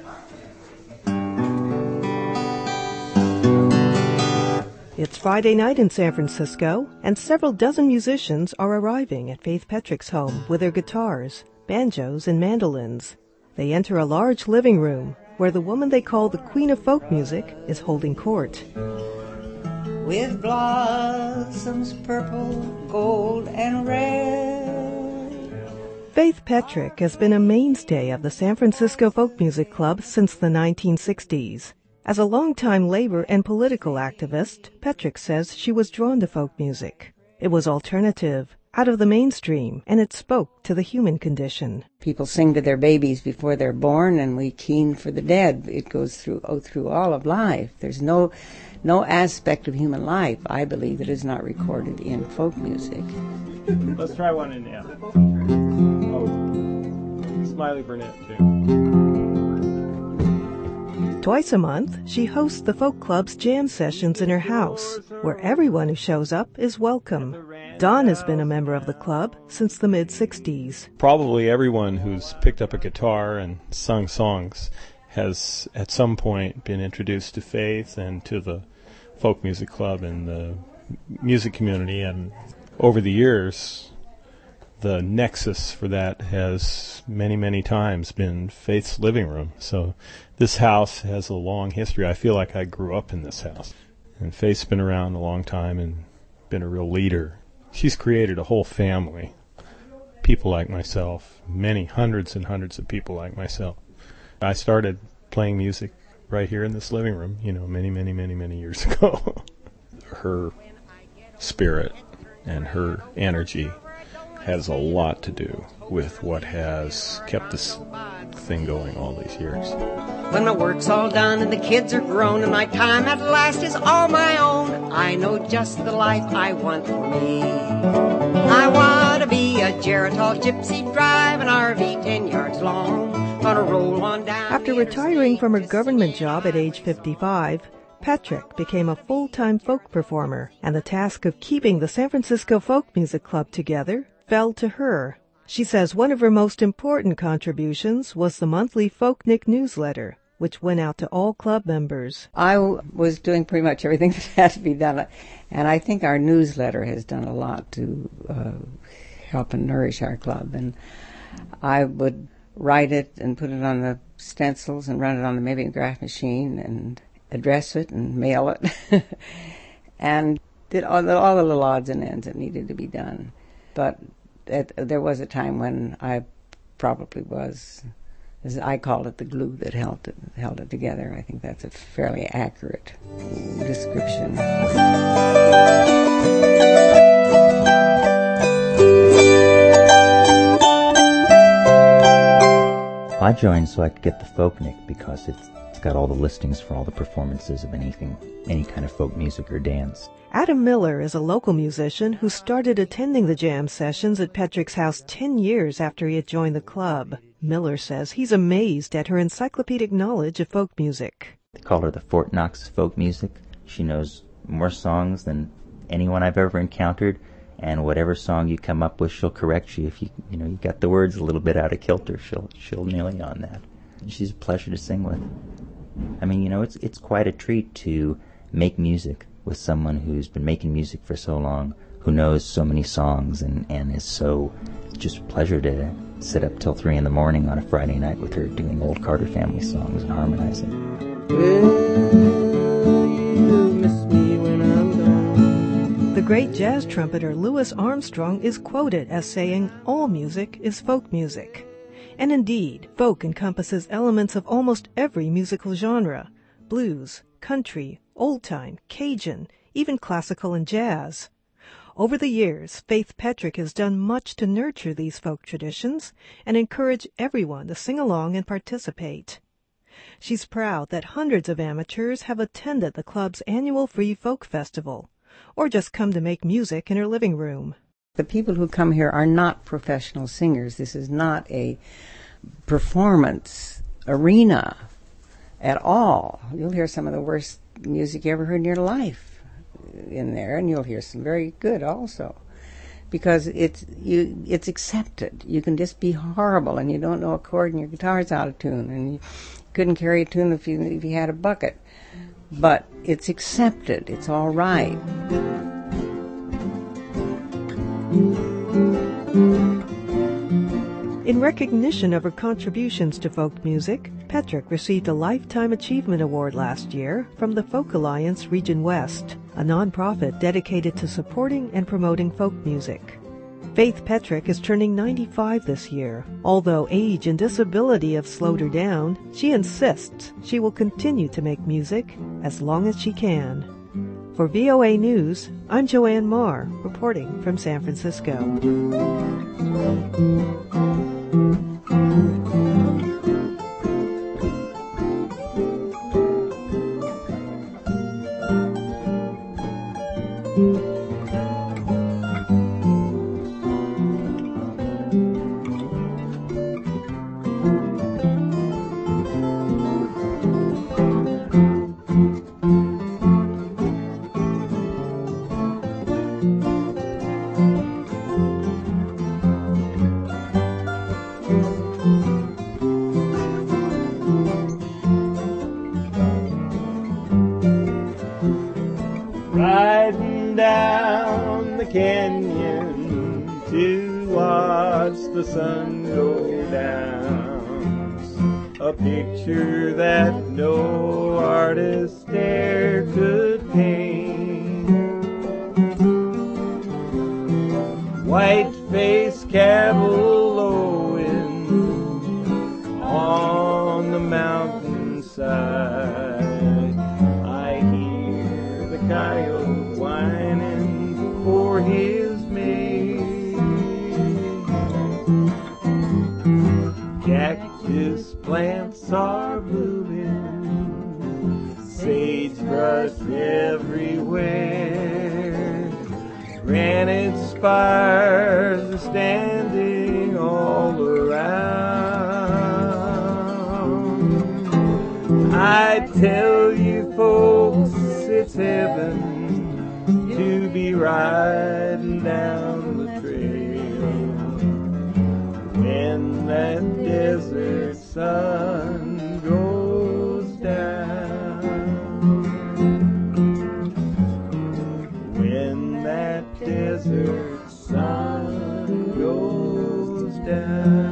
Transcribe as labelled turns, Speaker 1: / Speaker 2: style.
Speaker 1: It's Friday night in San Francisco, and several dozen musicians are arriving at Faith Petrick's home with their guitars, banjos, and mandolins. They enter a large living room where the woman they call the Queen of Folk Music is holding court.
Speaker 2: With blossoms purple, gold, and red.
Speaker 1: Faith Petrick has been a mainstay of the San Francisco Folk Music Club since the 1960s. As a longtime labor and political activist, Petrick says she was drawn to folk music. It was alternative, out of the mainstream, and it spoke to the human condition.
Speaker 2: People sing to their babies before they're born, and we keen for the dead. It goes through all of life. There's no aspect of human life, I believe, that is not recorded in folk music.
Speaker 3: Let's try one in F. Oh, Smiley Burnett, too.
Speaker 1: Twice a month, she hosts the Folk Club's jam sessions in her house, where everyone who shows up is welcome. Don has been a member of the club since the mid-'60s.
Speaker 3: Probably everyone who's picked up a guitar and sung songs has at some point been introduced to Faith and to the Folk Music Club and the music community, and over the years the nexus for that has many, many times been Faith's living room. So this house has a long history. I feel like I grew up in this house. And Faith's been around a long time and been a real leader. She's created a whole family, people like myself, many hundreds and hundreds of people like myself. I started playing music right here in this living room, many, many, many, many years ago. Her spirit and her energy has a lot to do with what has kept this thing going all these years.
Speaker 4: When my work's all done and the kids are grown and my time at last is all my own, I know just the life I want for me. I want to be a Geritol gypsy, drive an RV 10 yards long, gonna roll on down.
Speaker 1: After retiring from her government job at age 55, Petrick became a full-time folk performer, and the task of keeping the San Francisco Folk Music Club together fell to her. She says one of her most important contributions was the monthly Folknik newsletter, which went out to all club members.
Speaker 2: I was doing pretty much everything that had to be done, and I think our newsletter has done a lot to help and nourish our club. And I would write it and put it on the stencils and run it on the mimeograph machine and address it and mail it and did all the little odds and ends that needed to be done. But there was a time when I probably was, as I called it, the glue that held it together. I think that's a fairly accurate description.
Speaker 5: I joined so I could get the Folknik because it's got all the listings for all the performances of any kind of folk music or dance.
Speaker 1: Adam Miller is a local musician who started attending the jam sessions at Petrick's house 10 years after he had joined the club. Miller says he's amazed at her encyclopedic knowledge of folk music.
Speaker 5: They call her the Fort Knox of folk music. She knows more songs than anyone I've ever encountered, and whatever song you come up with, she'll correct you if you got the words a little bit out of kilter. She'll nail you on that. She's a pleasure to sing with. I mean, it's quite a treat to make music with someone who's been making music for so long, who knows so many songs, and is so, it's just a pleasure to sit up till 3 a.m. on a Friday night with her doing old Carter family songs and harmonizing.
Speaker 1: The great jazz trumpeter Louis Armstrong is quoted as saying, "All music is folk music." And indeed, folk encompasses elements of almost every musical genre: blues, country, old-time, Cajun, even classical and jazz. Over the years, Faith Petrick has done much to nurture these folk traditions and encourage everyone to sing along and participate. She's proud that hundreds of amateurs have attended the club's annual Free Folk Festival, or just come to make music in her living room.
Speaker 2: The people who come here are not professional singers. This is not a performance arena at all. You'll hear some of the worst music you ever heard in your life in there, and you'll hear some very good also, because it's accepted. You can just be horrible and you don't know a chord and your guitar's out of tune, and couldn't carry a tune if you had a bucket. But it's accepted. It's all right.
Speaker 1: In recognition of her contributions to folk music, Petrick received a Lifetime Achievement Award last year from the Folk Alliance Region West, a nonprofit dedicated to supporting and promoting folk music. Faith Petrick is turning 95 this year. Although age and disability have slowed her down, she insists she will continue to make music as long as she can. For VOA News, I'm Joanne Marr, reporting from San Francisco.
Speaker 3: Riding down the canyon to watch the sun go down, a picture that no artist e'er could paint. White-faced cattle lowing on the mountainside, I hear the coyote whining for his mate. Cactus plants are blooming, sagebrush everywhere, granite spires are standing all around. I tell you folks, it's heaven to be riding down the trail when that desert sun goes down. When that desert sun goes down.